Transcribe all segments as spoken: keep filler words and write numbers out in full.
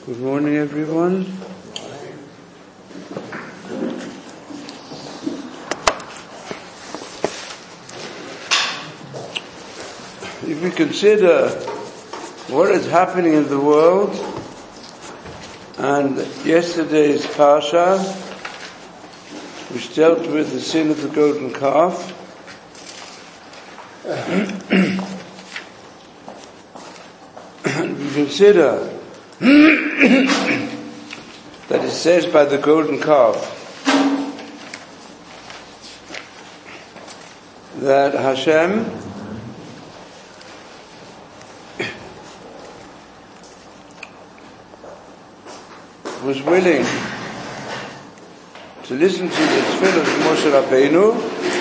Good morning, everyone. If we consider what is happening in the world, and yesterday's Parsha, which dealt with the sin of the golden calf, and we consider that it says by the golden calf that Hashem was willing to listen to the tefillah of Moshe Rabbeinu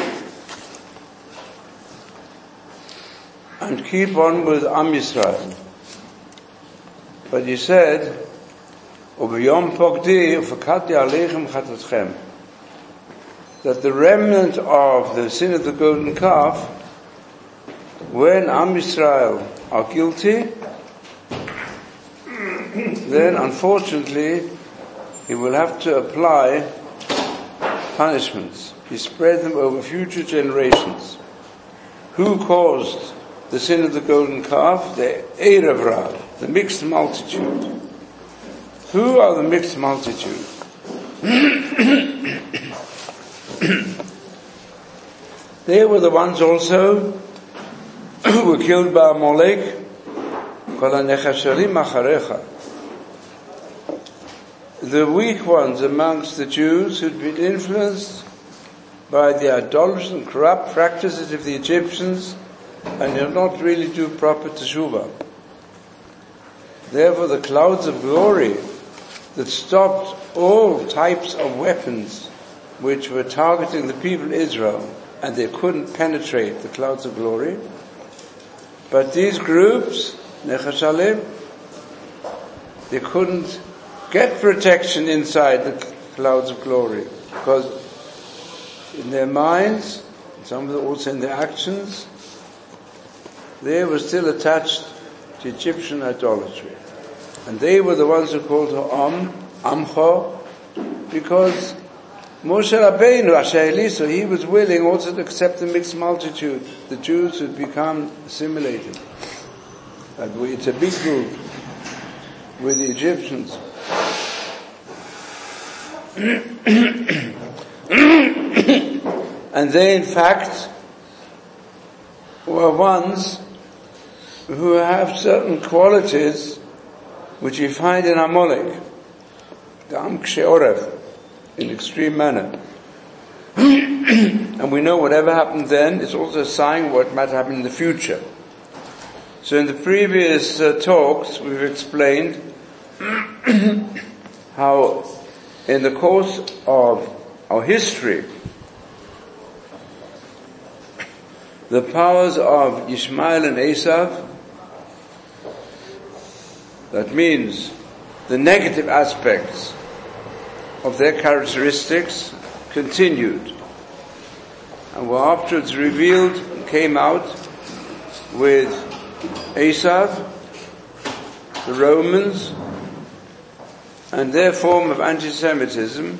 and keep on with Am Yisrael. But he said, "Ubiyom pogdi ufakati aleichem chatatchem," that the remnant of the sin of the golden calf, when Am Yisrael are guilty, then unfortunately he will have to apply punishments. He spread them over future generations. Who caused the sin of the golden calf? The Erev Rav, the mixed multitude. Who are the mixed multitude? They were the ones also who were killed by Amalek. The weak ones amongst the Jews who'd been influenced by the idolatrous and corrupt practices of the Egyptians and did not really do proper teshuvah. Therefore the clouds of glory that stopped all types of weapons which were targeting the people of Israel, and they couldn't penetrate the clouds of glory. But these groups, Nechashalim, they couldn't get protection inside the clouds of glory, because in their minds, some of them also in their actions, they were still attached to Egyptian idolatry. And they were the ones who called her Am, Amcho, because Moshe Rabbeinu, Asher Eliso, he was willing also to accept the mixed multitude, the Jews who had become assimilated. And it's a big group with the Egyptians. And they in fact were ones who have certain qualities which you find in Amalek, the Am Ksheorev, in extreme manner. And we know whatever happened then is also a sign of what might happen in the future. So in the previous uh, talks we've explained how in the course of our history the powers of Ishmael and Esav, that means the negative aspects of their characteristics, continued and were afterwards revealed and came out with Esav, the Romans, and their form of anti-Semitism,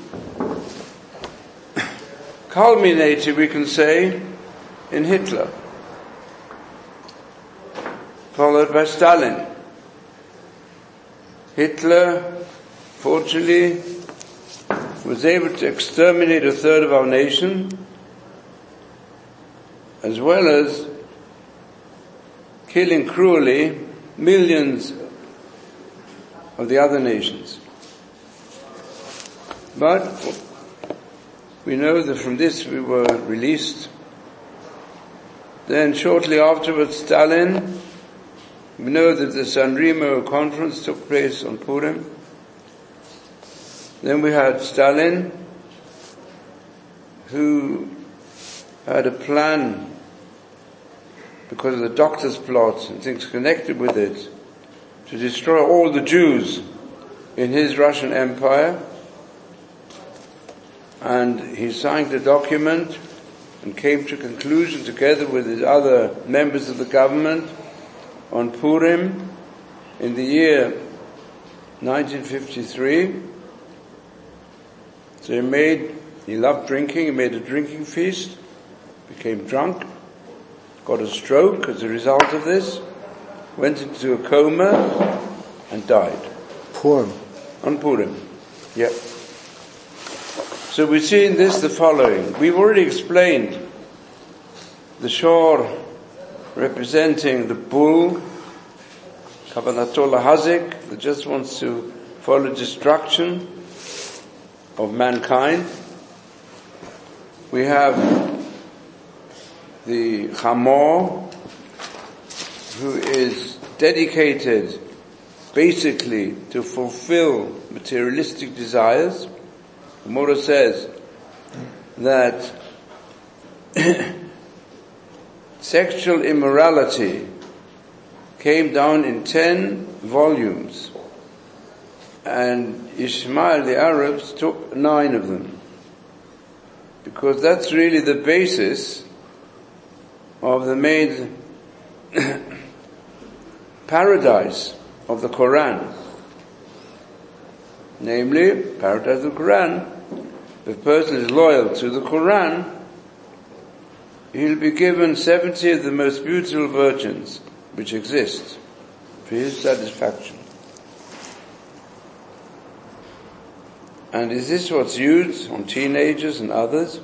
culminated, we can say, in Hitler, followed by Stalin. Hitler, fortunately, was able to exterminate a third of our nation, as well as killing cruelly millions of the other nations. But we know that from this we were released. Then shortly afterwards, Stalin, we know that the San Remo conference took place on Purim. Then we had Stalin, who had a plan, because of the doctor's plot and things connected with it, to destroy all the Jews in his Russian Empire. And he signed a document and came to a conclusion together with his other members of the government on Purim in the year nineteen fifty-three. So he made, he loved drinking, he made a drinking feast, became drunk, got a stroke as a result of this, went into a coma, and died. Purim. On Purim. Yep. So we see in this the following. We've already explained the shore representing the bull, Kavanatol Hazik, that just wants to follow destruction of mankind. We have the Chamor, who is dedicated basically to fulfill materialistic desires. The Gemara says that sexual immorality came down in ten volumes, and Ishmael, the Arabs, took nine of them, because that's really the basis of the main paradise of the Quran. Namely, paradise of the Quran, if a person is loyal to the Quran, he'll be given seventy of the most beautiful virgins which exist for his satisfaction. And is this what's used on teenagers and others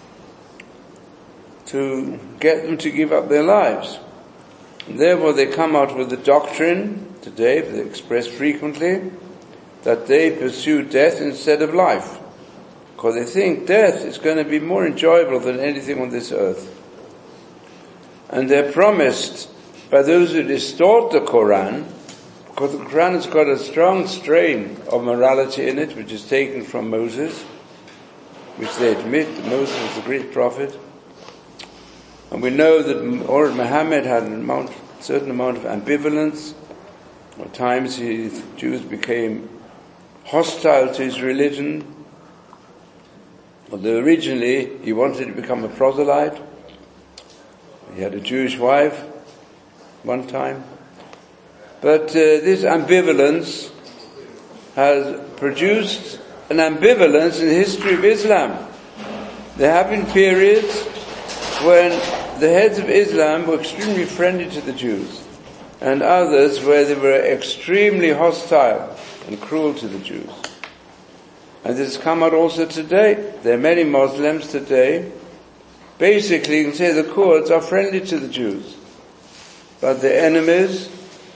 to get them to give up their lives? And therefore they come out with the doctrine today, they express frequently, that they pursue death instead of life, because they think death is going to be more enjoyable than anything on this earth. And they're promised by those who distort the Quran, because the Quran has got a strong strain of morality in it, which is taken from Moses, which they admit that Moses was the great prophet. And we know that Muhammad had an amount, certain amount of ambivalence. At times he, Jews became hostile to his religion, although originally he wanted to become a proselyte. He had a Jewish wife one time. But uh, this ambivalence has produced an ambivalence in the history of Islam. There have been periods when the heads of Islam were extremely friendly to the Jews, and others where they were extremely hostile and cruel to the Jews. And this has come out also today. There are many Muslims today. Basically, you can say the Kurds are friendly to the Jews, but their enemies,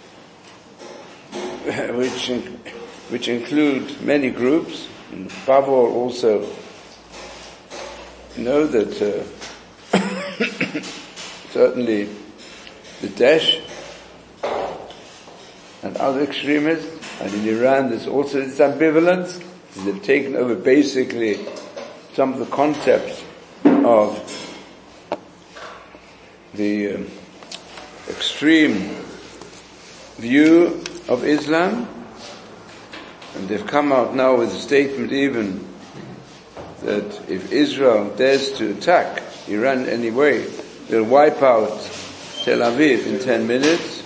which which include many groups, and above all also know that uh, certainly the Daesh and other extremists, and in Iran there's also this ambivalence. They've taken over basically some of the concepts of the um, extreme view of Islam, and they've come out now with a statement even that if Israel dares to attack Iran anyway, they'll wipe out Tel Aviv in ten minutes.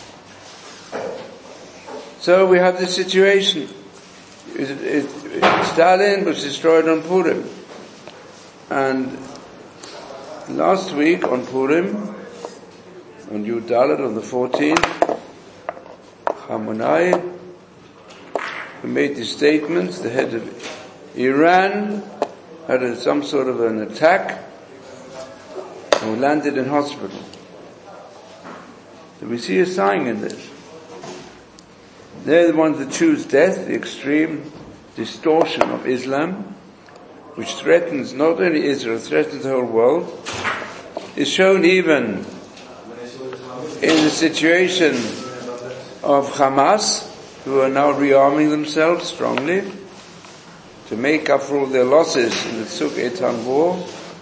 So we have this situation. It, it, it, Stalin was destroyed on Purim, and last week on Purim, on Yud Dalet on the fourteenth, Khamenei, who made these statements, the head of Iran, had a, some sort of an attack, and landed in hospital. So we see a sign in this. They're the ones that choose death, the extreme distortion of Islam, which threatens not only Israel, threatens the whole world, is shown even in the situation of Hamas, who are now rearming themselves strongly to make up for all their losses in the Tzuk Eitan war.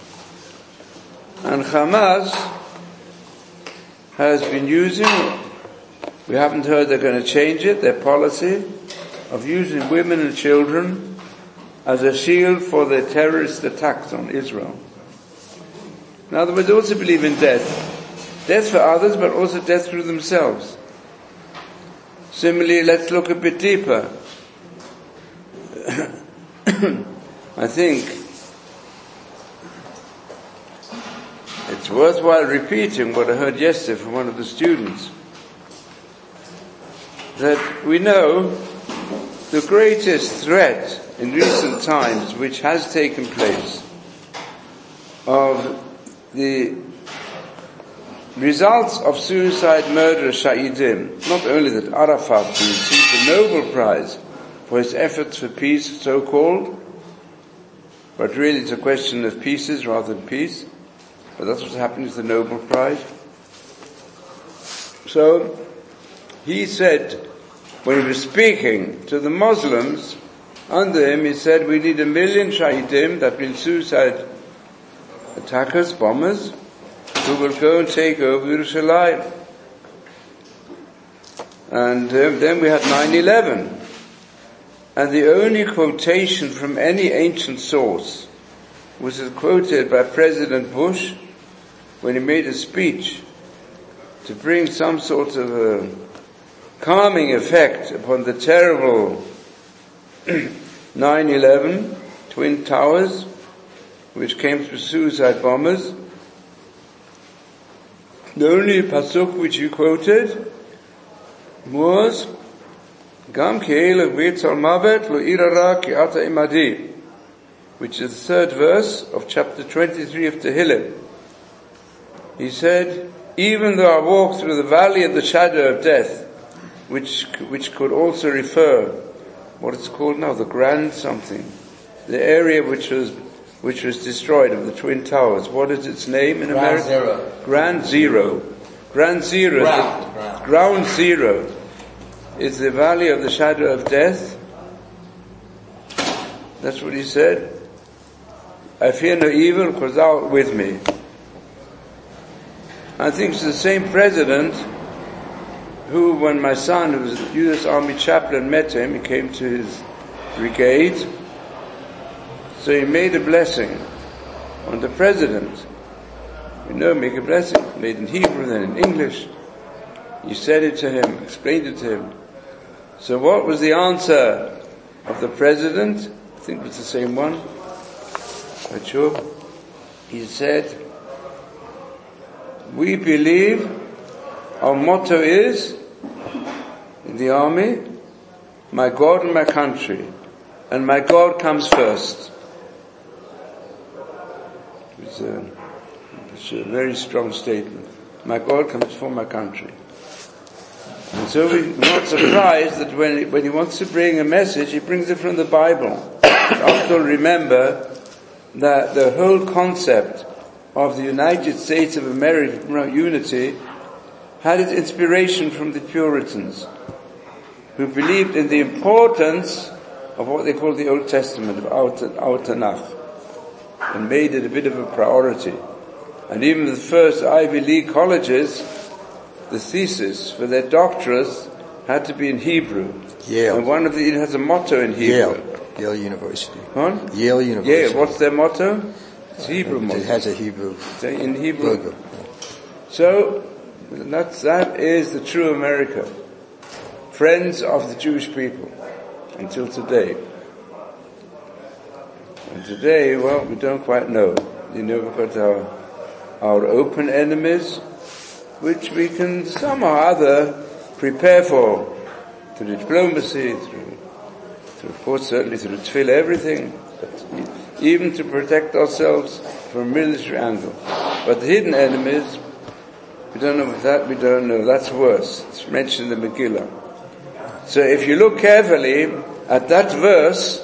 And Hamas has been using, we haven't heard they're going to change it, their policy of using women and children as a shield for their terrorist attacks on Israel. In other words, they also believe in death. Death for others, but also death through themselves. Similarly, let's look a bit deeper. I think it's worthwhile repeating what I heard yesterday from one of the students, that we know the greatest threat in recent times which has taken place of the results of suicide, murder, shahidim, not only that Arafat received the Nobel Prize for his efforts for peace, so-called, but really it's a question of pieces rather than peace, but that's what's happening with the Nobel Prize. So, he said, when he was speaking to the Muslims, under him he said, we need a million shahidim, that means suicide attackers, bombers, who will go and take over Yerushalayim. And um, then we had nine eleven. And the only quotation from any ancient source was quoted by President Bush when he made a speech to bring some sort of a calming effect upon the terrible nine eleven Twin Towers, which came through suicide bombers. The only pasuk which he quoted was Gam ke'elech v'yitzal mavet lo irara ki ata imadi, which is the third verse of chapter twenty-three of Tehillim. He said, even though I walk through the valley of the shadow of death, which which could also refer, what it's called now, the Grand something, the area which was which was destroyed of the Twin Towers. What is its name in Ground America? Zero. Ground Zero. Ground Zero. Ground, the, ground. Ground Zero is the valley of the shadow of death. That's what he said. I fear no evil because thou art with me. I think it's the same president who, when my son, who was a U S Army chaplain, met him, he came to his brigade. So he made a blessing on the president. You know, make a blessing, made in Hebrew, then in English. He said it to him, explained it to him. So what was the answer of the president? I think it was the same one. Quite sure. He said, we believe our motto is, in the army, my God and my country. And my God comes first. It's a, it's a very strong statement. My God comes before my country. And so we're not surprised that when he, when he wants to bring a message, he brings it from the Bible. After all, remember that the whole concept of the United States of America, unity, had its inspiration from the Puritans, who believed in the importance of what they call the Old Testament, of our, our Tanakh, and made it a bit of a priority. And even the first Ivy League colleges, the thesis for their doctorates had to be in Hebrew. Yale. And one of the, it has a motto in Hebrew. Yale. Yale University. Huh? Yale University. Yale. What's their motto? It's Hebrew motto. It has a Hebrew. In Hebrew. Logo. So, that's, that is the true America. Friends of the Jewish people. Until today. And today, well, we don't quite know. You know, we've got our, our open enemies, which we can somehow or other prepare for, through diplomacy, through, through of course, certainly through tefillah, everything, but even to protect ourselves from a military angle. But the hidden enemies, we don't know that, we don't know, that's worse. It's mentioned in the Megillah. So if you look carefully at that verse,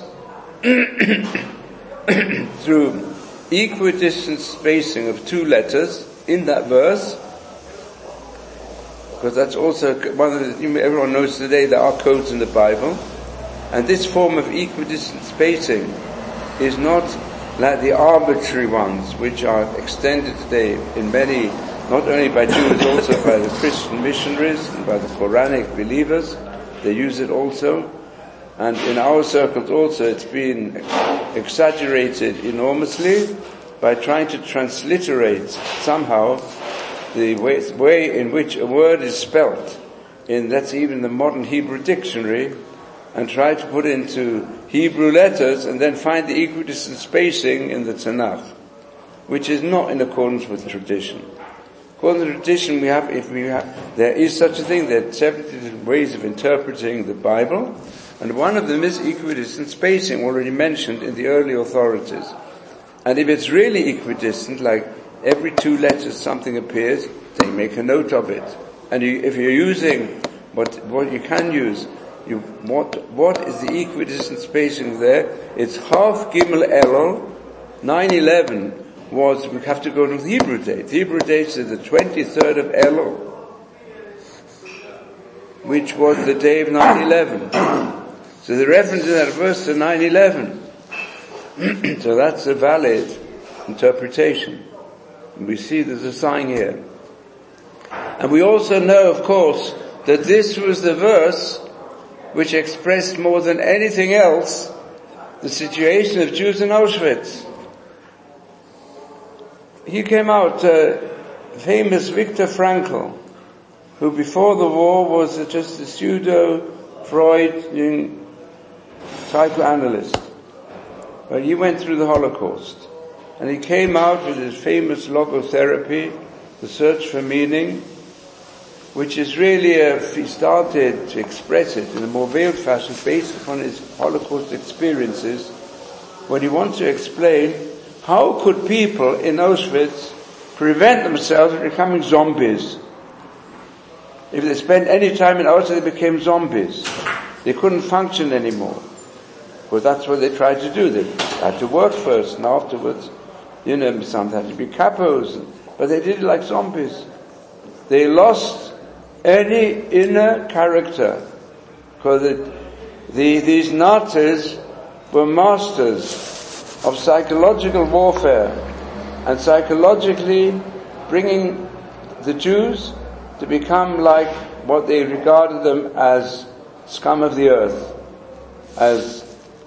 through equidistant spacing of two letters in that verse, because that's also one of the, everyone knows today there are codes in the Bible, and this form of equidistant spacing is not like the arbitrary ones which are extended today in many, not only by Jews, also by the Christian missionaries and by the Quranic believers. They use it also, and in our circles also it's been exaggerated enormously by trying to transliterate somehow the way, way in which a word is spelt. in, that's even the modern Hebrew dictionary, and try to put into Hebrew letters and then find the equidistant spacing in the Tanakh, which is not in accordance with tradition. According to tradition, we have, if we have, there is such a thing, there are seventy different ways of interpreting the Bible, and one of them is equidistant spacing, already mentioned in the early authorities. And if it's really equidistant, like every two letters something appears, they make a note of it. And you, if you're using what what you can use, you what what is the equidistant spacing there? It's half Gimel Elul, nine eleven. Was, we have to go to the Hebrew date. The Hebrew date is the twenty-third of Elul, which was the day of nine eleven. So the reference in that verse to nine eleven. So that's a valid interpretation. And we see there's a sign here. And we also know, of course, that this was the verse which expressed more than anything else the situation of Jews in Auschwitz. He came out, uh, famous Viktor Frankl, who before the war was just a pseudo-Freudian psychoanalyst. But he went through the Holocaust. And he came out with his famous logotherapy, the search for meaning, which is really, a, he started to express it in a more veiled fashion based upon his Holocaust experiences, when he wants to explain how could people in Auschwitz prevent themselves from becoming zombies? If they spent any time in Auschwitz, they became zombies. They couldn't function anymore. Because that's what they tried to do. They had to work first, and afterwards, you know, some had to be capos. But they did it like zombies. They lost any inner character. Because the, the, these Nazis were masters of psychological warfare, and psychologically bringing the Jews to become like what they regarded them as scum of the earth, as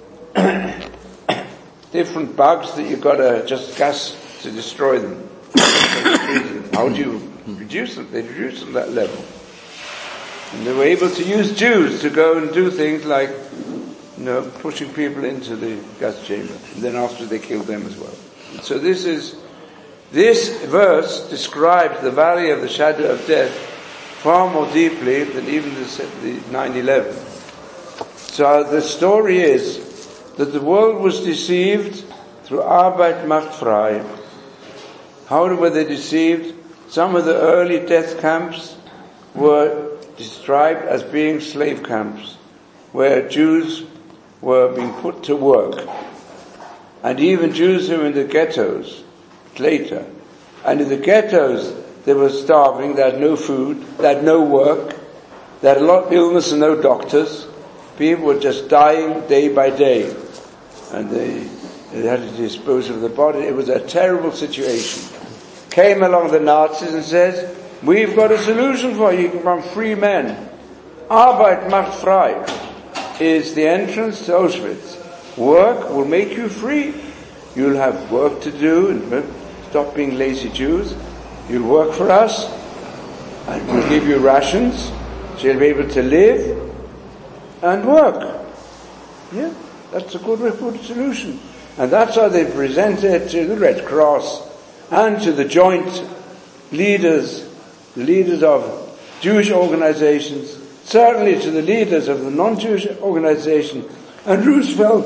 different bugs that you've got to just gas to destroy them. How do you reduce them? They reduced them to that level. And they were able to use Jews to go and do things like, you know, pushing people into the gas chamber. And then after they killed them as well. So this is, this verse describes the valley of the shadow of death far more deeply than even the, the nine eleven. So the story is that the world was deceived through Arbeit macht frei. How were they deceived? Some of the early death camps were described as being slave camps, where Jews were being put to work. And even Jews who were in the ghettos later. And in the ghettos they were starving, they had no food, they had no work, they had a lot of illness and no doctors. People were just dying day by day. And they, they had to dispose of the body. It was a terrible situation. Came along the Nazis and says, we've got a solution for you, you can become free men. Arbeit macht frei is the entrance to Auschwitz. Work will make you free. You'll have work to do and stop being lazy Jews. You'll work for us and we'll give you rations so you'll be able to live and work. Yeah, that's a good, good solution. And that's how they present it to the Red Cross and to the joint leaders, the leaders of Jewish organizations, certainly to the leaders of the non-Jewish organization. And Roosevelt,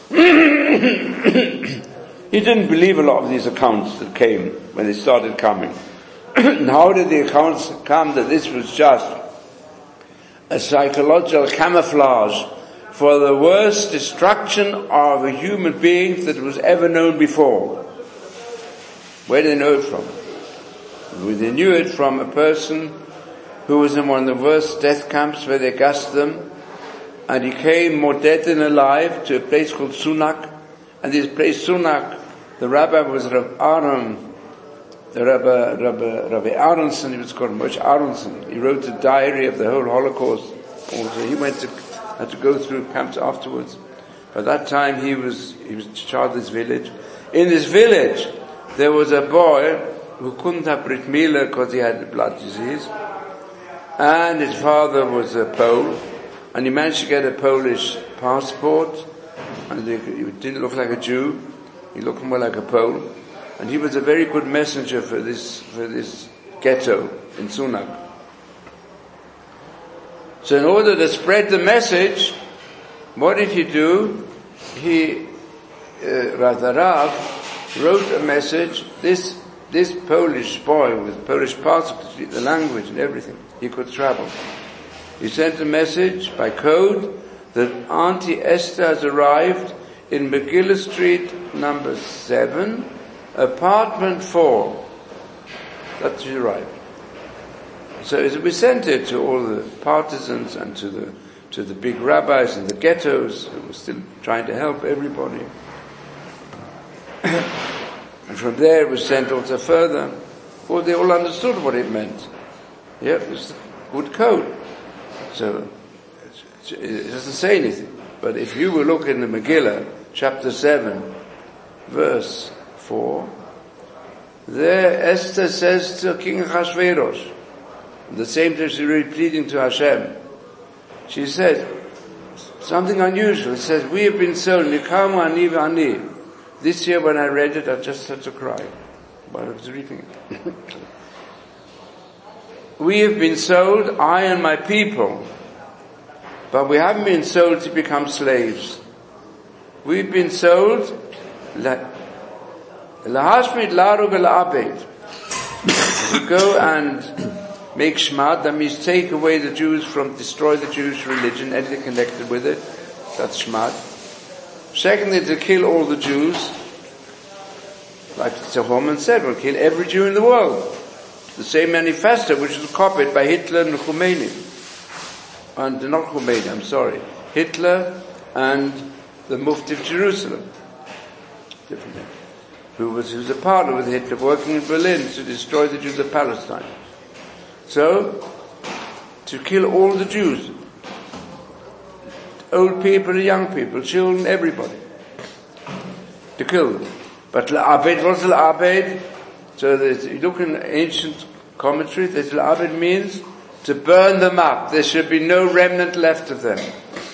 he didn't believe a lot of these accounts that came when they started coming. And how did the accounts come that this was just a psychological camouflage for the worst destruction of a human being that was ever known before? Where did they know it from? Well, they knew it from a person who was in one of the worst death camps where they gassed them, and he came more dead than alive to a place called Sunak. And this place Sunak, the rabbi was Rav Aron, the Rabbi, Rabbi, Rabbi Aronson, he was called Moshe Aronson. He wrote a diary of the whole Holocaust. Also, he went to, had to go through camps afterwards. By that time he was, he was in charge of this village. In this village, there was a boy who couldn't have Brit Milah because he had the blood disease. And his father was a Pole, and he managed to get a Polish passport, and he didn't look like a Jew, he looked more like a Pole, and he was a very good messenger for this, for this ghetto in Sunak. So in order to spread the message, what did he do? He, uh, rather Rav, wrote a message. This, this Polish boy with Polish passport, the language and everything, he could travel. He sent a message by code that Auntie Esther has arrived in Megillah Street, number seven, apartment four. That's she arrived. So we sent it to all the partisans and to the to the big rabbis in the ghettos who were still trying to help everybody. And from there it was sent also further. Well, they all understood what it meant. Yeah, it was good code. So it doesn't say anything. But if you will look in the Megillah, chapter seven, verse four, there Esther says to King Achashverosh, the same time she's really pleading to Hashem, she says something unusual. It says, we have been sold, Nikamu ani v'ani. This year when I read it, I just had to cry while I was reading it. We have been sold, I and my people, but we haven't been sold to become slaves. We've been sold, lahashmid larug al-abed, to go and make shmad, that means take away the Jews from, destroy the Jewish religion, anything connected with it, that's shmad. Secondly, to kill all the Jews, like Haman said, we'll kill every Jew in the world. The same manifesto which was copied by Hitler and Khomeini. And not Khomeini, I'm sorry. Hitler and the Mufti of Jerusalem. Different name. Who was, who was a partner with Hitler working in Berlin to destroy the Jews of Palestine. So, to kill all the Jews. Old people, young people, children, everybody. To kill them. But La'abed, what's La'abed? So there's, you look in ancient commentary, that La'abed means to burn them up. There should be no remnant left of them.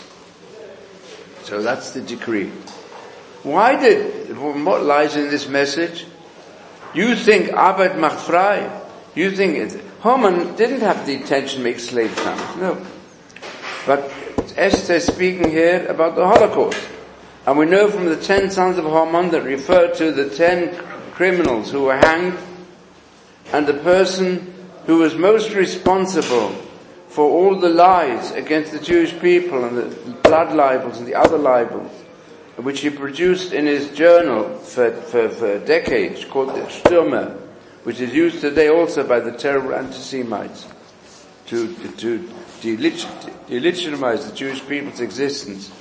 So that's the decree. Why did, what lies in this message? You think Abed macht frei. You think it, Haman didn't have the intention to make slave camps. No. But Esther is speaking here about the Holocaust. And we know from the ten sons of Haman that refer to the ten criminals who were hanged, and the person who was most responsible for all the lies against the Jewish people and the blood libels and the other libels, which he produced in his journal for, for, for decades, called the Stürmer, which is used today also by the terrible anti-Semites to, to, to delegitimize the Jewish people's existence.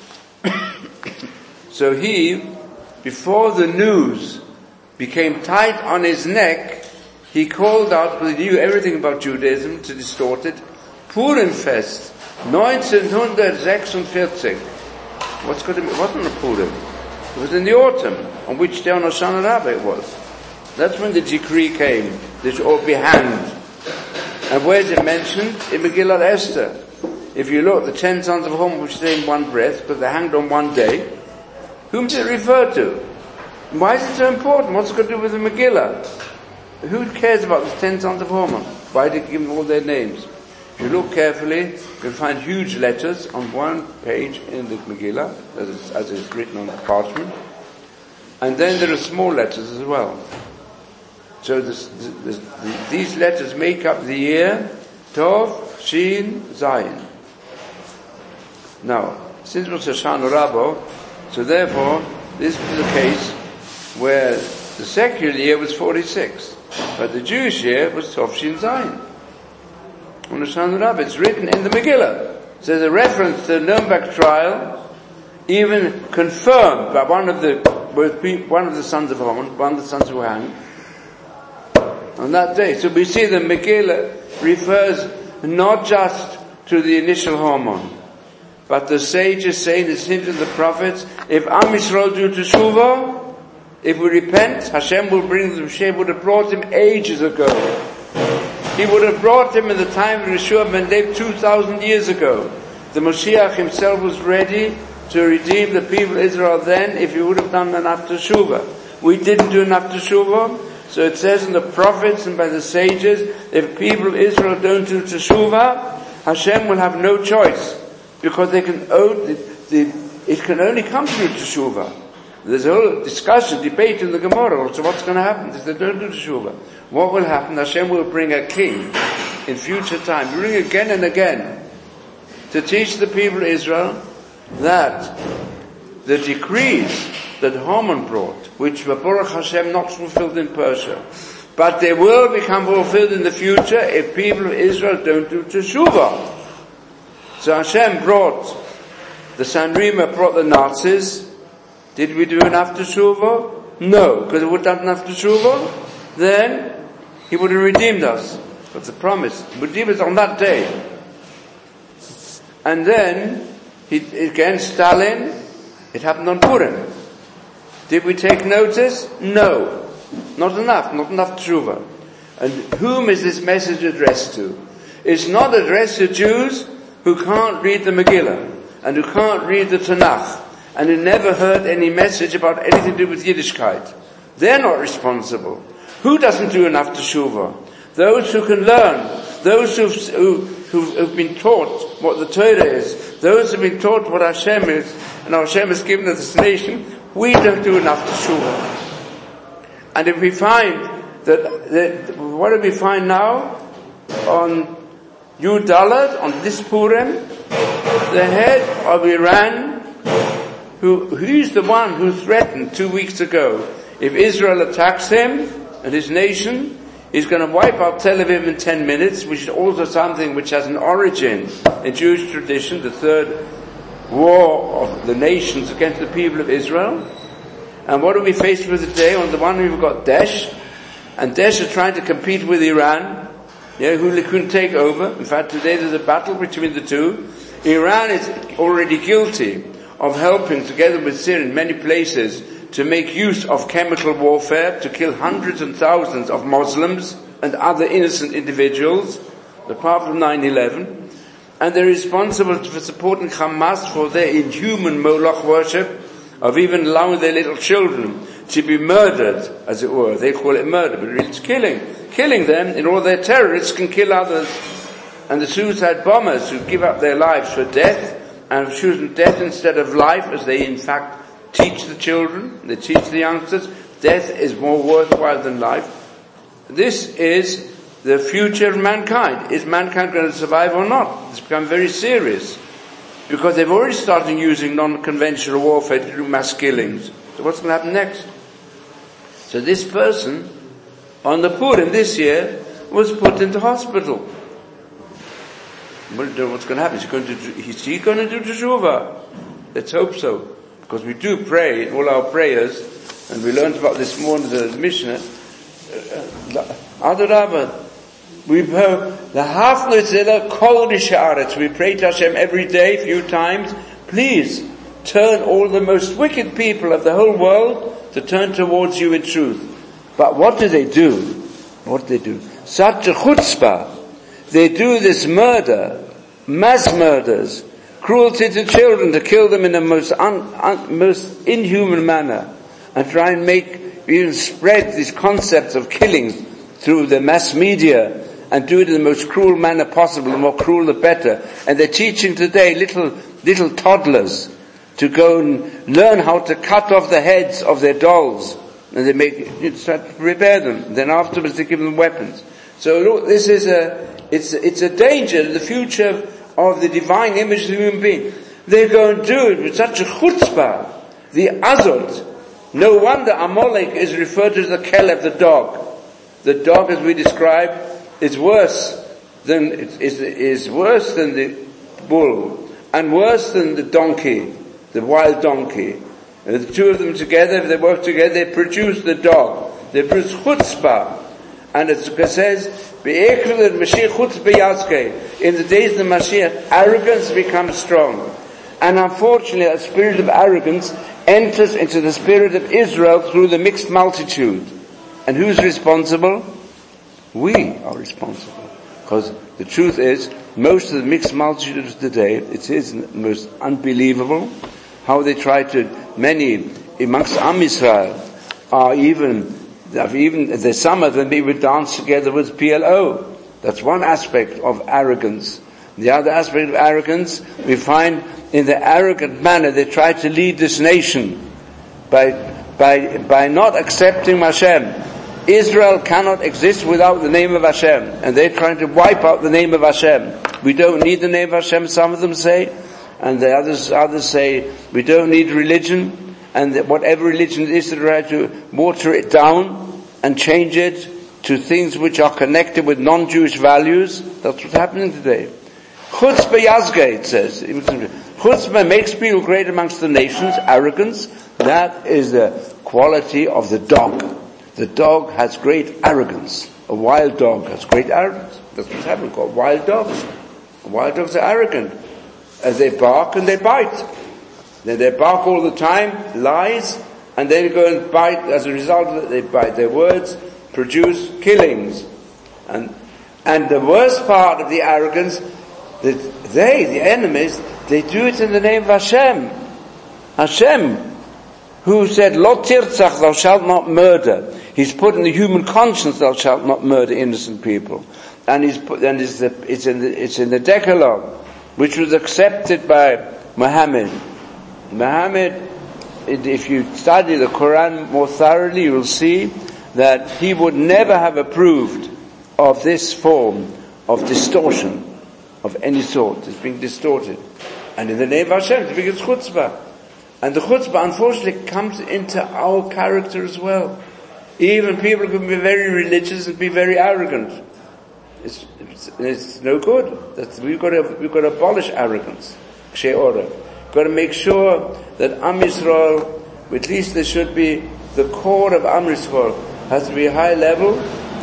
So he, before the news became tight on his neck, he called out, because he knew everything about Judaism, to distort it, Purimfest, nineteen forty-six. What's going to be, it wasn't a Purim. It was in the autumn, on which day on Hoshana Rabbah it was. That's when the decree came, they should all be hanged. And where is it mentioned? In Megillah Esther. If you look, the ten sons of Haman, which say in one breath, because they're hanged on one day, whom does it refer to? Why is it so important? What's it got to do with the Megillah? Who cares about the ten sons of Haman? Why did he give them all their names? If you look carefully, you can find huge letters on one page in the Megillah, as it's, as it's written on the parchment. And then there are small letters as well. So this, this, this, these letters make up the year Tov, Shin, Zayin. Now, since it was Hoshana Rabbah, so therefore, this was a case where the secular year was forty-six, but the Jewish year was Tov, Shin, Zayin. On Hoshana Rabbah, it's written in the Megillah. So the reference to the Nuremberg trial, even confirmed by one of the one of the sons of Haman, one of the sons who were hanged, on that day. So we see the Megillah refers not just to the initial Haman, but the sages say in the hymns of the prophets, if Am Yisrael do teshuvah, if we repent, Hashem will bring them. Hashem would have brought him ages ago. He would have brought him in the time of Yeshua ben Lev two thousand years ago. The Mashiach himself was ready to redeem the people of Israel then if he would have done enough teshuvah. We didn't do enough teshuvah, so it says in the prophets and by the sages, if people of Israel don't do teshuvah, Hashem will have no choice, because they can owe, the, the, it can only come through teshuvah. There's a whole discussion, debate in the Gemara, so what's going to happen if they don't do teshuvah? What will happen? Hashem will bring a king in future time, bring again and again, to teach the people of Israel that the decrees that Haman brought, which were Baruch Hashem not fulfilled in Persia, but they will become fulfilled in the future if people of Israel don't do teshuvah. So Hashem brought the Sanrima, brought the Nazis. Did we do enough teshuvah? No, because if we had done enough teshuvah, then He would have redeemed us. That's the promise. He would redeem us on that day. And then, he, again, Stalin, it happened on Purim. Did we take notice? No. Not enough, not enough teshuvah. And whom is this message addressed to? It's not addressed to Jews who can't read the Megillah, and who can't read the Tanakh, and who never heard any message about anything to do with Yiddishkeit. They're not responsible. Who doesn't do enough teshuvah? Those who can learn, those who've, who, who've been taught what the Torah is, those who've been taught what Hashem is, and Hashem has given us this nation. We don't do enough teshuvah. And if we find that, that what do we find now? On Yud Daled, on this Purim, the head of Iran, who, he's the one who threatened two weeks ago, if Israel attacks him and his nation, he's going to wipe out Tel Aviv in ten minutes, which is also something which has an origin in Jewish tradition, the third war of the nations against the people of Israel. And what are we faced with today? On the one hand, we've got Daesh, and Daesh are trying to compete with Iran, yeah, who they couldn't take over. In fact, today there's a battle between the two. Iran is already guilty of helping, together with Syria in many places, to make use of chemical warfare to kill hundreds and thousands of Muslims and other innocent individuals, apart from nine eleven. And they're responsible for supporting Hamas for their inhuman Moloch worship, of even allowing their little children to be murdered, as it were. They call it murder, but really it's killing. Killing them in order their terrorists can kill others. And the suicide bombers who give up their lives for death, and choose death instead of life, as they in fact teach the children, they teach the youngsters, death is more worthwhile than life. This is the future of mankind. Is mankind going to survive or not? It's become very serious. Because they've already started using non-conventional warfare to do mass killings. So what's going to happen next? So this person, on the Purim this year, was put into hospital. What's going to happen? Is he going to do, is he going to do teshuvah? Let's hope so. Because we do pray in all our prayers, and we learned about this morning the Mishnah, Adarabah, we pray the Hafnezillah Kol Nishaaretz. We pray to Hashem every day, a few times. Please turn all the most wicked people of the whole world to turn towards you in truth. But what do they do? What do they do? Such a chutzpah. They do this murder, mass murders, cruelty to children, to kill them in the most un, un, most inhuman manner, and try and make, even spread these concepts of killing through the mass media, and do it in the most cruel manner possible. The more cruel, the better. And they're teaching today little little toddlers to go and learn how to cut off the heads of their dolls, and they make you start to repair them. Then afterwards, they give them weapons. So look, this is a it's it's a danger to the future of the divine image of the human being. They go and do it with such a chutzpah, the azot. No wonder Amalek is referred to as the Kelev, the dog. The dog, as we described, is worse than is is worse than the bull, and worse than the donkey, the wild donkey. And the two of them together, if they work together, they produce the dog. They produce chutzpah, and it says, in the days of the Mashiach, arrogance becomes strong. And unfortunately, that spirit of arrogance enters into the spirit of Israel through the mixed multitude. And who's responsible? We are responsible. Because the truth is, most of the mixed multitude of today, it is most unbelievable how they try to, many amongst Am Israel are even, have even, there's some of them even dance together with P L O. That's one aspect of arrogance. The other aspect of arrogance we find in the arrogant manner they try to lead this nation by, by, by not accepting Hashem. Israel cannot exist without the name of Hashem, and they're trying to wipe out the name of Hashem. We don't need the name of Hashem, some of them say, and the others, others say we don't need religion, and that whatever religion it is, they try to water it down and change it to things which are connected with non-Jewish values. That's what's happening today. Chutzpah yazge, it says. Chutzpah makes people great amongst the nations, arrogance. That is the quality of the dog. The dog has great arrogance. A wild dog has great arrogance. That's what's happening, called wild dogs. Wild dogs are arrogant. As they bark and they bite. Then they bark all the time, lies, and they go and bite. As a result of it, they bite. Their words produce killings. And, and the worst part of the arrogance, that they, the enemies, they do it in the name of Hashem. Hashem, who said, Lo tirtzach, thou shalt not murder. He's put in the human conscience, thou shalt not murder innocent people. And he's put, and it's, the, it's in the, it's in the Decalogue, which was accepted by Muhammad. Muhammad, if you study the Quran more thoroughly, you will see that he would never have approved of this form of distortion of any sort. It's being distorted. And in the name of Hashem, it's because chutzpah. And the chutzpah, unfortunately, comes into our character as well. Even people can be very religious and be very arrogant. It's, it's, it's no good. That's, we've got to, we've got to abolish arrogance. Kshe orah. We've got to make sure that Am Yisrael, at least there should be, the core of Am Yisrael has to be high level.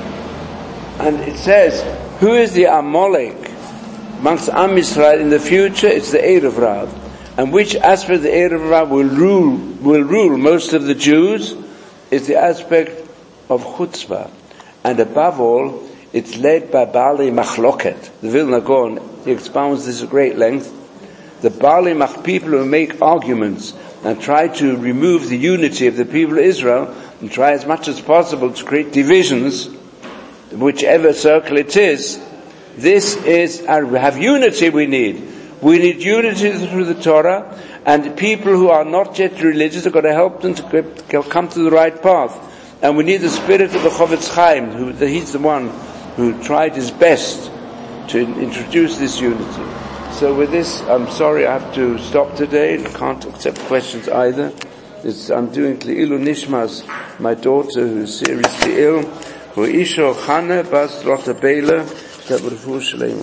And it says, who is the Amalek amongst Am Yisrael in the future? It's the Erev Rav. And which aspect of the Erev Rav will rule, will rule most of the Jews is the aspect of chutzpah. And above all, it's led by Baalei Machloket. The Vilna Gaon, he expounds this at great length. The Baalei Mach, people who make arguments and try to remove the unity of the people of Israel and try as much as possible to create divisions, whichever circle it is. This is, uh, have unity we need. We need unity through the Torah, and people who are not yet religious have got to help them to come to the right path. And we need the spirit of the Chofetz Chaim, who, he's the one who tried his best to introduce this unity. So with this, I'm sorry I have to stop today. I can't accept questions either. It's, I'm doing Le'ilu Nishmas, my daughter who is seriously ill, who Isho Chana Bas Rota Bela, that would